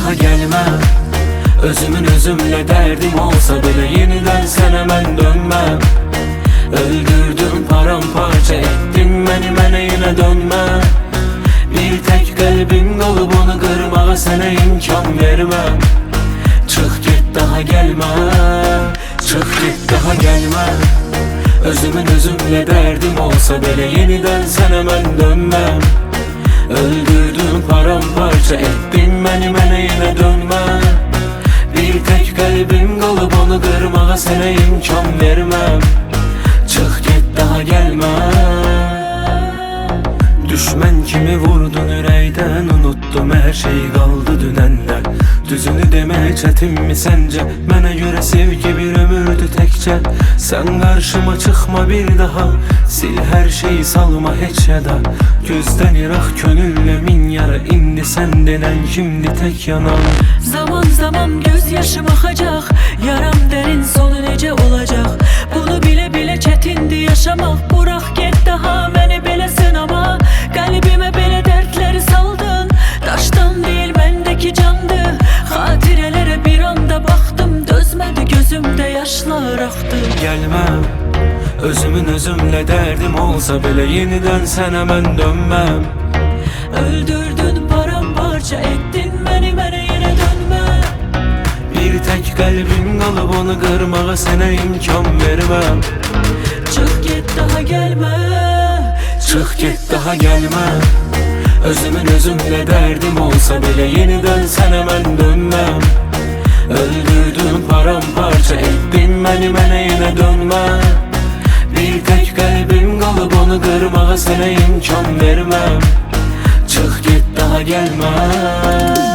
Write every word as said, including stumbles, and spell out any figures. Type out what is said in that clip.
daha gelmem. Özümün özümle derdim olsa bile yeniden sana ben dönmem. Öldürdün paramparça ettin beni, bana yine dönmem. Bir tek kalbim dolu, bunu kırmaya sana imkan vermem. Çık git daha gelme, çık git daha gelme. Özümün özümle derdim olsa bile yeniden sana ben dönmem. Öldürdün paramparça ettin beni, bana yine dönmem. Bir tek kalbim kalıp onu kırmaya sana imkan vermem. Çık git daha gelme. Düşman kimi vurdun ürəkdən, unuttum her şey kaldı dünəndən. Düzünü demeye çetin mi sence? Mənə göre sevgi bir ömürdü tekçe. Sen karşıma çıkma bir daha, sil her şeyi salma heç yada. Gözden irak könülle min yara, indi sen denen şimdi tek yanan. Zaman zaman gözyaşım akacak, yaram derin sonu nece olacak? Bunu bile bile çetindi yaşamak. Bırak git daha beni bile sınama. Kalbime bile dertleri saldın, taştan değil bendeki candı. Hatirelere bir anda baktım, dözmedi gözümde yaşlar aktı. Gelmem, özümün özümle derdim olsa bile yeniden sana ben dönmem. Öldürdün paramparça ettin beni, bana yine dönme. Bir tek kalbim kalıp onu kırmaya sana imkan vermem. Çık git daha gelme, çık git daha gelme. Özümün özümle derdim olsa bile yeniden sana ben dönmem. Öldürdün paramparça ettin beni, bana yine dönme. Bir tek kalbim kalıp onu kırmaya sana imkan vermem. Çık git daha gelme.